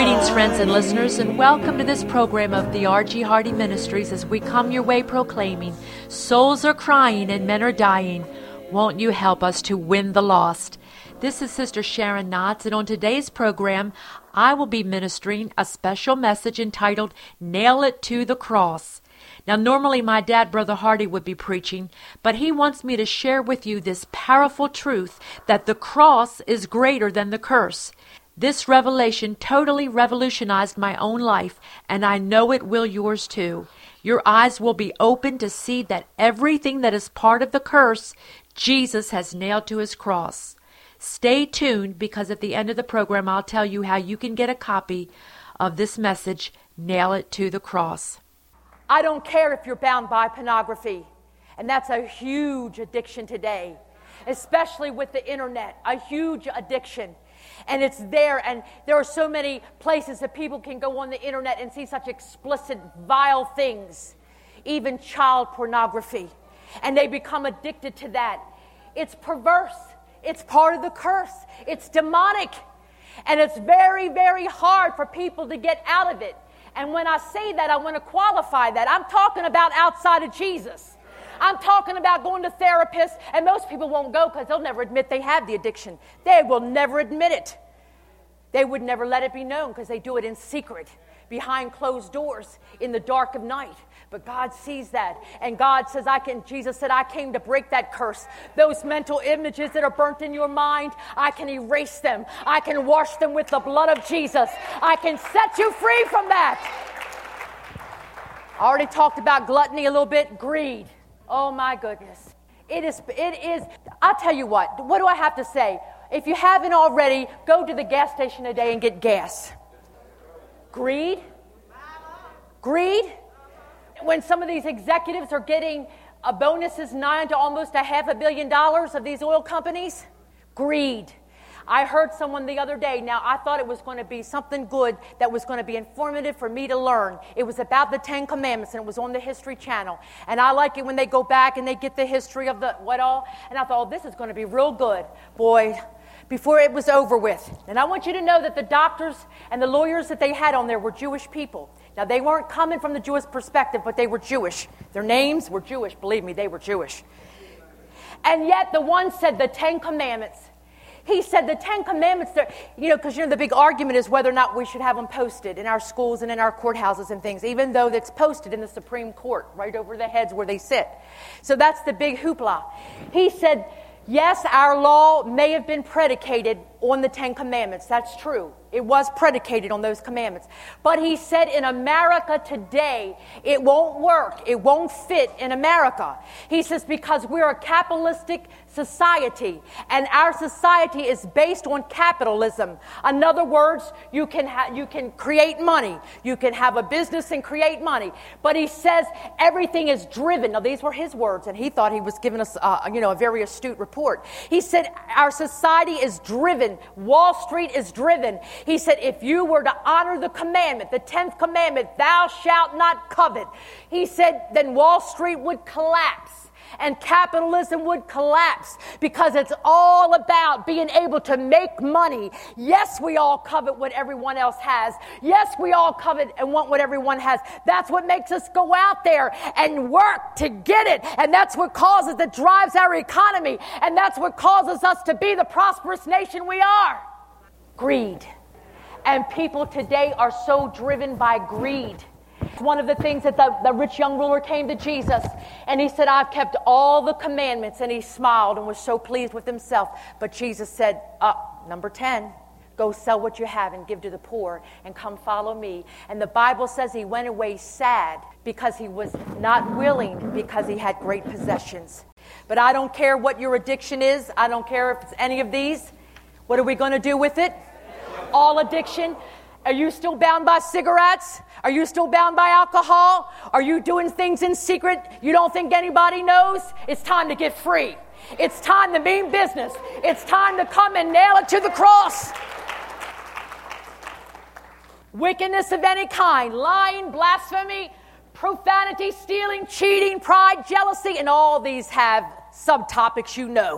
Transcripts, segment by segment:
Greetings, friends and listeners, and welcome to this program of the R.G. Hardy Ministries as we come your way proclaiming, souls are crying and men are dying. Won't you help us to win the lost? This is Sister Sharon Knotts, and on today's program, I will be ministering a special message entitled, Nail It to the Cross. Now, normally my dad, Brother Hardy, would be preaching, but he wants me to share with you this powerful truth that the cross is greater than the curse. This revelation totally revolutionized my own life, and I know it will yours too. Your eyes will be open to see that everything that is part of the curse, Jesus has nailed to his cross. Stay tuned, because at the end of the program, I'll tell you how you can get a copy of this message, Nail It to the Cross. I don't care if you're bound by pornography, and that's a huge addiction today, especially with the internet, a huge addiction. And it's there, and there are so many places that people can go on the internet and see such explicit, vile things, even child pornography, and they become addicted to that. It's perverse. It's part of the curse. It's demonic, and it's very, very hard for people to get out of it. And when I say that, I want to qualify that. I'm talking about outside of Jesus. I'm talking about going to therapists, and most people won't go because they'll never admit they have the addiction. They will never admit it. They would never let it be known because they do it in secret, behind closed doors, in the dark of night. But God sees that, and God says, Jesus said, I came to break that curse. Those mental images that are burnt in your mind, I can erase them. I can wash them with the blood of Jesus. I can set you free from that. I already talked about gluttony a little bit. Greed. Oh my goodness. It is, I'll tell you what do I have to say? If you haven't already, go to the gas station today and get gas. Greed. When some of these executives are getting bonuses $9 to almost $500 million of these oil companies. Greed. I heard someone the other day. Now, I thought it was going to be something good that was going to be informative for me to learn. It was about the Ten Commandments, and it was on the History Channel. And I like it when they go back and they get the history of the what all. And I thought, this is going to be real good. Boy, before it was over with. And I want you to know that the doctors and the lawyers that they had on there were Jewish people. Now, they weren't coming from the Jewish perspective, but they were Jewish. Their names were Jewish. Believe me, they were Jewish. And yet the one said the Ten Commandments. He said the Ten Commandments, because the big argument is whether or not we should have them posted in our schools and in our courthouses and things, even though it's posted in the Supreme Court, right over the heads where they sit. So that's the big hoopla. He said, yes, our law may have been predicated on the Ten Commandments. That's true. It was predicated on those commandments. But he said in America today, it won't work. It won't fit in America. He says because we're a capitalistic society, and our society is based on capitalism. In other words, you can create money. You can have a business and create money. But he says everything is driven. Now, these were his words, and he thought he was giving us a very astute report. He said our society is driven. Wall Street is driven. He said, if you were to honor the commandment, the 10th commandment, thou shalt not covet, he said, then Wall Street would collapse and capitalism would collapse, because it's all about being able to make money. Yes, we all covet what everyone else has. Yes, we all covet and want what everyone has. That's what makes us go out there and work to get it. And that's what that drives our economy. And that's what causes us to be the prosperous nation we are. Greed. And people today are so driven by greed. One of the things that the rich young ruler came to Jesus, and he said, I've kept all the commandments, and he smiled and was so pleased with himself. But Jesus said, number 10, go sell what you have and give to the poor and come follow me. And the Bible says he went away sad because he was not willing, because he had great possessions. But I don't care what your addiction is. I don't care if it's any of these. What are we going to do with it? All addiction. Are you still bound by cigarettes? Are you still bound by alcohol? Are you doing things in secret you don't think anybody knows? It's time to get free. It's time to mean business. It's time to come and nail it to the cross. Wickedness of any kind, lying, blasphemy, profanity, stealing, cheating, pride, jealousy, and all these have subtopics you know.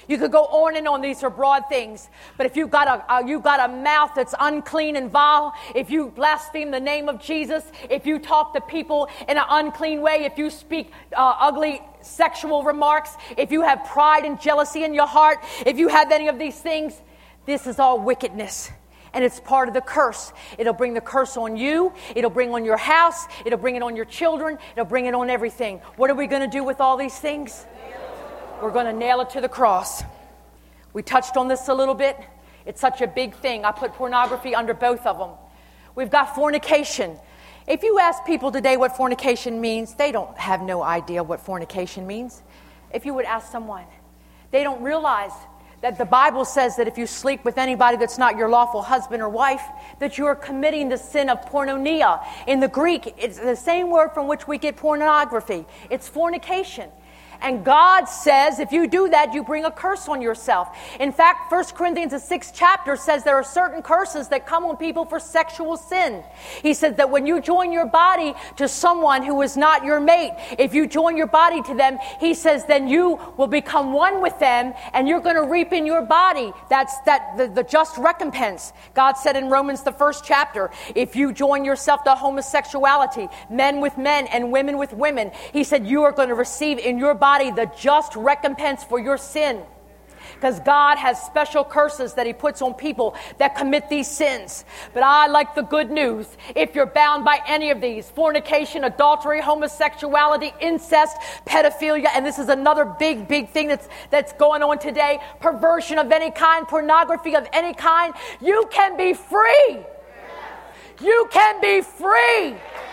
You could go on and on. These are broad things. But if you've got a mouth that's unclean and vile, if you blaspheme the name of Jesus, if you talk to people in an unclean way, if you speak ugly sexual remarks, if you have pride and jealousy in your heart, if you have any of these things, this is all wickedness. And it's part of the curse. It'll bring the curse on you. It'll bring on your house. It'll bring it on your children. It'll bring it on everything. What are we going to do with all these things? We're going to nail it to the cross. We touched on this a little bit. It's such a big thing. I put pornography under both of them. We've got fornication. If you ask people today what fornication means, they don't have no idea what fornication means. If you would ask someone, they don't realize that the Bible says that if you sleep with anybody that's not your lawful husband or wife, that you are committing the sin of porneia. In the Greek, it's the same word from which we get pornography. It's fornication. And God says if you do that, you bring a curse on yourself. In fact, 1 Corinthians, the 6th chapter, says there are certain curses that come on people for sexual sin. He says that when you join your body to someone who is not your mate, if you join your body to them, he says then you will become one with them and you're going to reap in your body. That's the just recompense. God said in Romans, the 1st chapter, if you join yourself to homosexuality, men with men and women with women, he said you are going to receive in your body the just recompense for your sin. Because God has special curses that he puts on people that commit these sins. But I like the good news. If you're bound by any of these, fornication, adultery, homosexuality, incest, pedophilia, and this is another big thing that's going on today, perversion of any kind, pornography of any kind, you can be free. You can be free.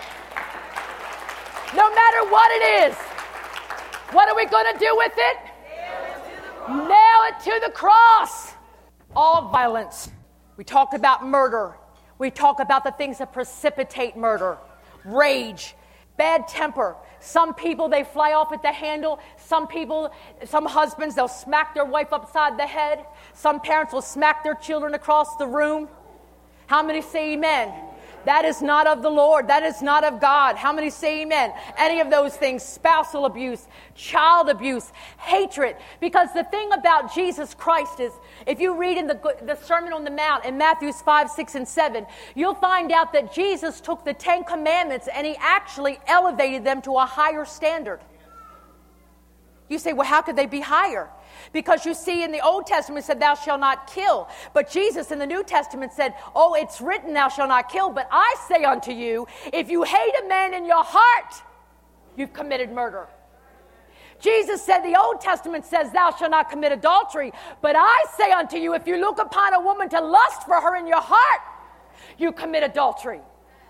No matter what it is. What are we going to do with it? Nail it to the cross. All violence. We talked about murder. We talk about the things that precipitate murder. Rage. Bad temper. Some people, they fly off at the handle. Some husbands, they'll smack their wife upside the head. Some parents will smack their children across the room. How many say amen? That is not of the Lord. That is not of God. How many say amen? Any of those things, spousal abuse, child abuse, hatred. Because the thing about Jesus Christ is, if you read in the Sermon on the Mount in Matthew 5, 6, and 7, you'll find out that Jesus took the 10 commandments and he actually elevated them to a higher standard. You say, well, how could they be higher? Because you see in the Old Testament it said, thou shalt not kill. But Jesus in the New Testament said, oh, it's written, thou shalt not kill. But I say unto you, if you hate a man in your heart, you've committed murder. Jesus said, the Old Testament says, thou shalt not commit adultery. But I say unto you, if you look upon a woman to lust for her in your heart, you commit adultery.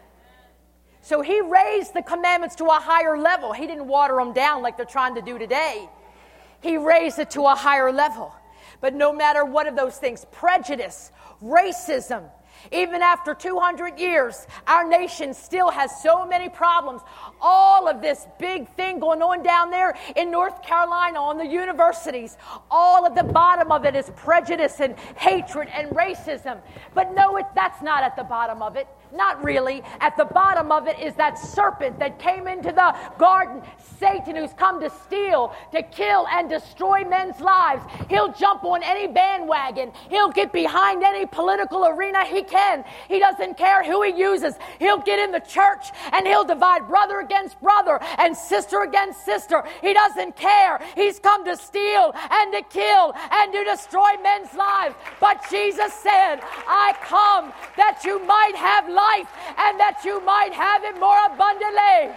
So he raised the commandments to a higher level. He didn't water them down like they're trying to do today. He raised it to a higher level. But no matter what of those things, prejudice, racism, even after 200 years, our nation still has so many problems. All of this big thing going on down there in North Carolina on the universities, all at the bottom of it is prejudice and hatred and racism. But no, that's not at the bottom of it. Not really. At the bottom of it is that serpent that came into the garden, Satan, who's come to steal, to kill, and destroy men's lives. He'll jump on any bandwagon. He'll get behind any political arena he can. He doesn't care who he uses. He'll get in the church and he'll divide brother against brother and sister against sister. He doesn't care. He's come to steal and to kill and to destroy men's lives. But Jesus said, I come that you might have life and that you might have it more abundantly.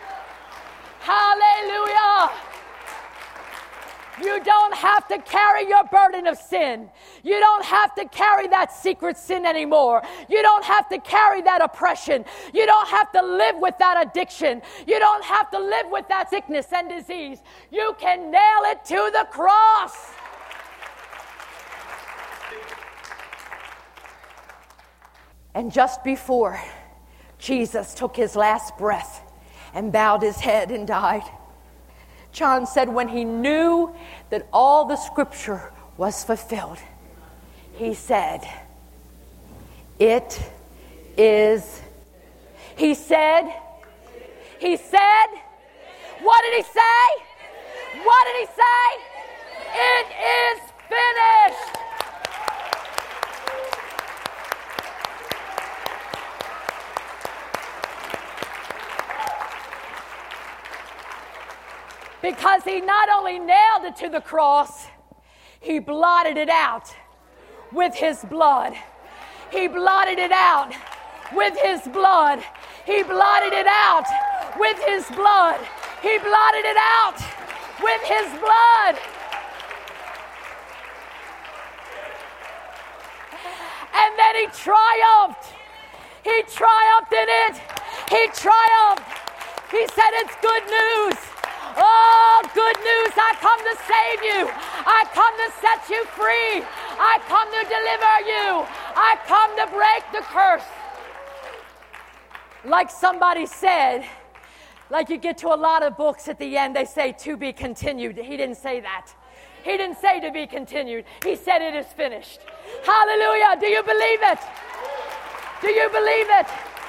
Hallelujah. You don't have to carry your burden of sin. You don't have to carry that secret sin anymore. You don't have to carry that oppression. You don't have to live with that addiction. You don't have to live with that sickness and disease. You can nail it to the cross. And just before Jesus took his last breath and bowed his head and died, John said when he knew that all the scripture was fulfilled, he said, it is. He said, what did he say? What did he say? It is finished. Because he not only nailed it to the cross, he blotted it out with his blood. He blotted it out with his blood. He blotted it out with his blood. He blotted it out with his blood. And then he triumphed. He triumphed in it. He triumphed. He said, it's good news. Oh, good news. I come to save you. I come to set you free. I come to deliver you. I come to break the curse. Like somebody said, like you get to a lot of books at the end, they say to be continued. He didn't say that. He didn't say to be continued. He said it is finished. Hallelujah. Do you believe it? Do you believe it?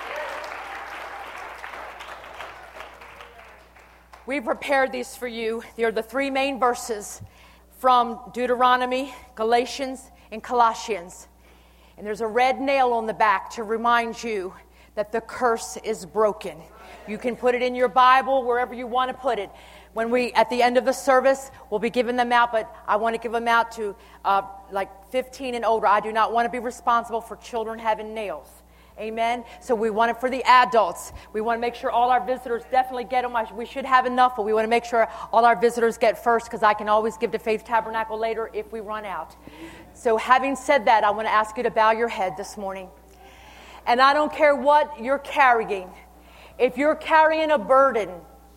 We prepared these for you. They are the three main verses from Deuteronomy, Galatians, and Colossians. And there's a red nail on the back to remind you that the curse is broken. You can put it in your Bible, wherever you want to put it. When we, at the end of the service, we'll be giving them out, but I want to give them out to like 15 and older. I do not want to be responsible for children having nails. Amen. So we want it for the adults. We want to make sure all our visitors definitely get them. We should have enough, but we want to make sure all our visitors get first, because I can always give to Faith Tabernacle later if we run out. So having said that, I want to ask you to bow your head this morning. And I don't care what you're carrying. If you're carrying a burden,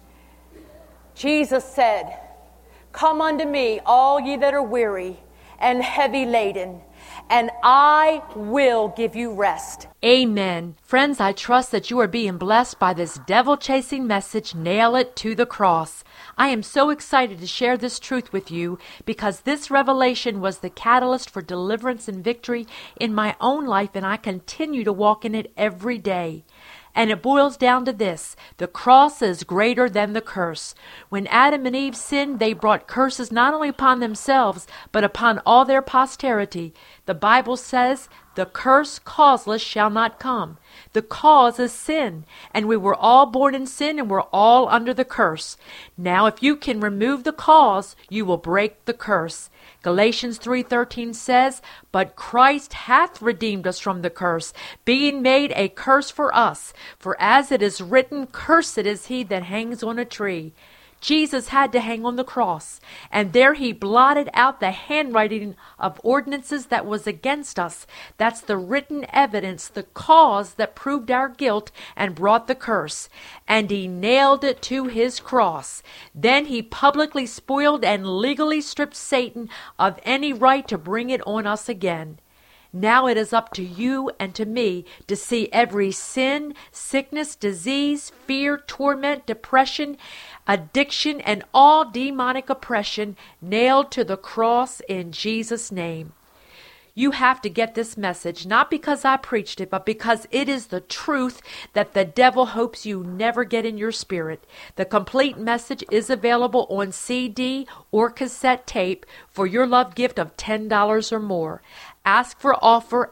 Jesus said, come unto me, all ye that are weary and heavy laden, and I will give you rest. Amen. Friends, I trust that you are being blessed by this devil-chasing message, Nail It to the Cross. I am so excited to share this truth with you, because this revelation was the catalyst for deliverance and victory in my own life, and I continue to walk in it every day. And it boils down to this: the cross is greater than the curse. When Adam and Eve sinned, they brought curses not only upon themselves, but upon all their posterity. The Bible says, the curse causeless shall not come. The cause is sin, and we were all born in sin, and we're all under the curse. Now, if you can remove the cause, you will break the curse. Galatians 3:13 says, but Christ hath redeemed us from the curse, being made a curse for us. For as it is written, cursed is he that hangs on a tree. Jesus had to hang on the cross, and there he blotted out the handwriting of ordinances that was against us. That's the written evidence, the cause that proved our guilt and brought the curse. And he nailed it to his cross. Then he publicly spoiled and legally stripped Satan of any right to bring it on us again. Now it is up to you and to me to see every sin, sickness, disease, fear, torment, depression, addiction, and all demonic oppression nailed to the cross in Jesus' name. You have to get this message, not because I preached it, but because it is the truth that the devil hopes you never get in your spirit. The complete message is available on CD or cassette tape for your love gift of $10 or more. Ask for offer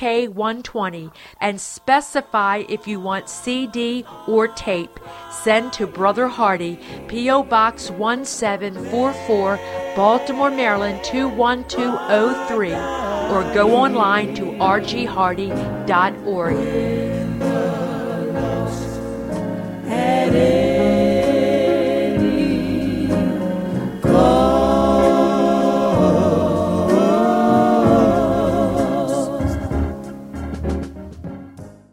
SK120 and specify if you want CD or tape. Send to Brother Hardy, P.O. Box 1744, Baltimore, Maryland 21203, or go online to rghardy.org.